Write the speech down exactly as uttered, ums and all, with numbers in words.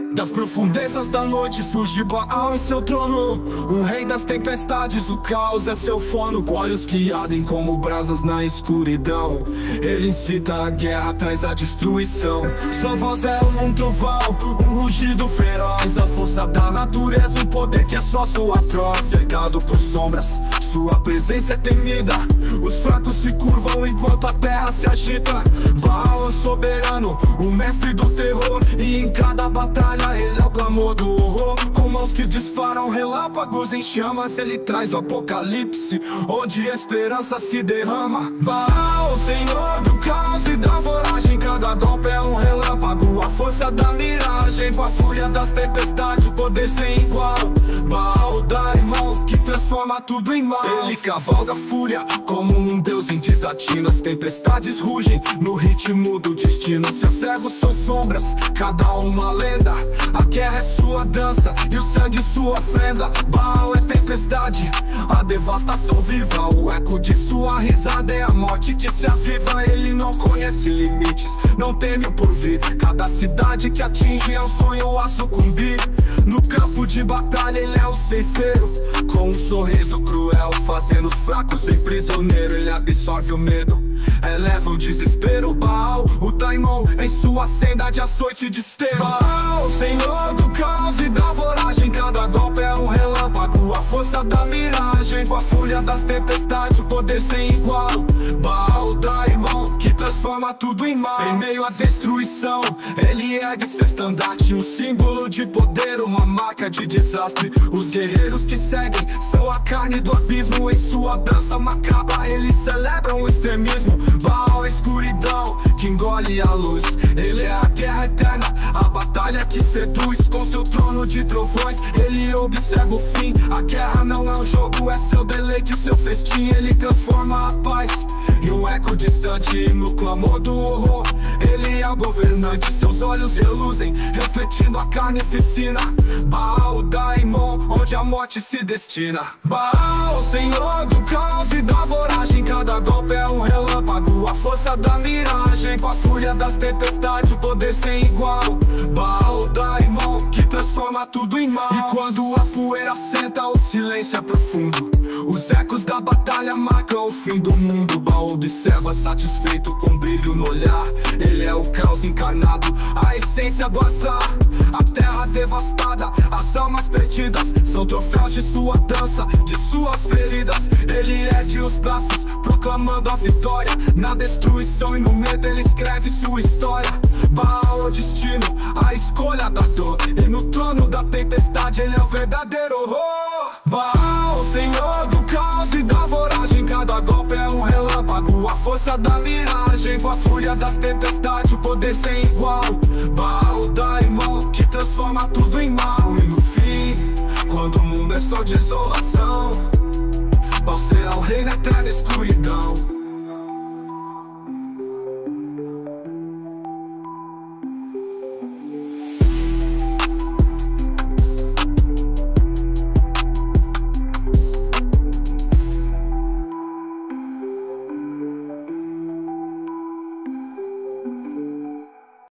Das profundezas da noite surge Baal em seu trono, o rei das tempestades, o caos é seu fono. Com olhos que ardem como brasas na escuridão, ele incita a guerra, traz a destruição. Sua voz é um trovão, um rugido feroz, a força da natureza, um poder que é só sua troça. Cercado por sombras, sua presença é temida, os fracos se curvam enquanto a terra se agita. Baal é o soberano, o mestre do terror, e em cada batalha ele é o clamor do horror. Com mãos que disparam relâmpagos em chamas, ele traz o apocalipse, onde a esperança se derrama. Baal, senhor do caos e da voragem, cada golpe é um relâmpago, a força da miragem. Com a fúria das tempestades, o poder sem igual. Baal, daimon, que transforma tudo em mal. Ele cavalga a fúria como um deus em desatino. As tempestades rugem no ritmo do destino. Seus servos são sombras, cada uma lenda. A guerra é sua dança e o sangue sua ofrenda. Baal é tempestade, a devastação viva, o eco de sua risada é a morte que se aviva. Ele não conhece limites, não teme o porvir. Cada cidade que atinge é um sonho a sucumbir. No campo de batalha ele é o ceifeiro, com um sorriso cruel, fazendo os fracos em prisioneiro. Ele absorve o medo, eleva o desespero. Baal, o daimon, em sua senda de açoite e de esteiro. Baal, senhor do caos e da voragem, cada golpe é um relâmpago, a força da miragem. Com a fúria das tempestades, o poder sem igual. Baal, daimon, que transforma tudo em mal. Em meio à destruição, ele ergue seu estandarte, um símbolo de poder, uma marca de desastre. Os guerreiros que seguem são a carne do abismo, em sua dança macabra eles celebram o extremismo. Baal é escuridão que engole a luz, ele é a guerra eterna, a batalha que seduz. Com seu trono de trovões ele observa o fim. A guerra não é um jogo, é seu deleite, seu festim. Ele transforma a paz em um eco distante, no clamor do horror ele é o governante. Seus olhos reluzem, refletindo a carnificina. Baal, daimon, onde a morte se destina. Baal, senhor do caos e da voragem, cada golpe é um relâmpago, a força da miragem. Com a fúria das tempestades, o poder sem igual. Baal, daimon, que transforma tudo em mal. E quando a poeira senta, o silêncio é profundo, os ecos da batalha marcam o fim do mundo. Baal observa satisfeito com brilho no olhar, ele é o caos encarnado, a essência do azar. A terra devastada, as almas perdidas, são troféus de sua dança, de suas feridas. Ele ergue os braços, proclamando a vitória. Na destruição e no medo ele escreve sua história. Baal é o destino, a escolha da dor, e no trono da tempestade ele é o verdadeiro horror. Baal, senhor do caos e da voragem, cada golpe é um relâmpago, a força da miragem. Com a fúria das tempestades, o poder sem igual. Baal, daimon, que transforma tudo em mal. E no fim, quando o mundo é só desolação, Baal será o rei na eterna escuridão.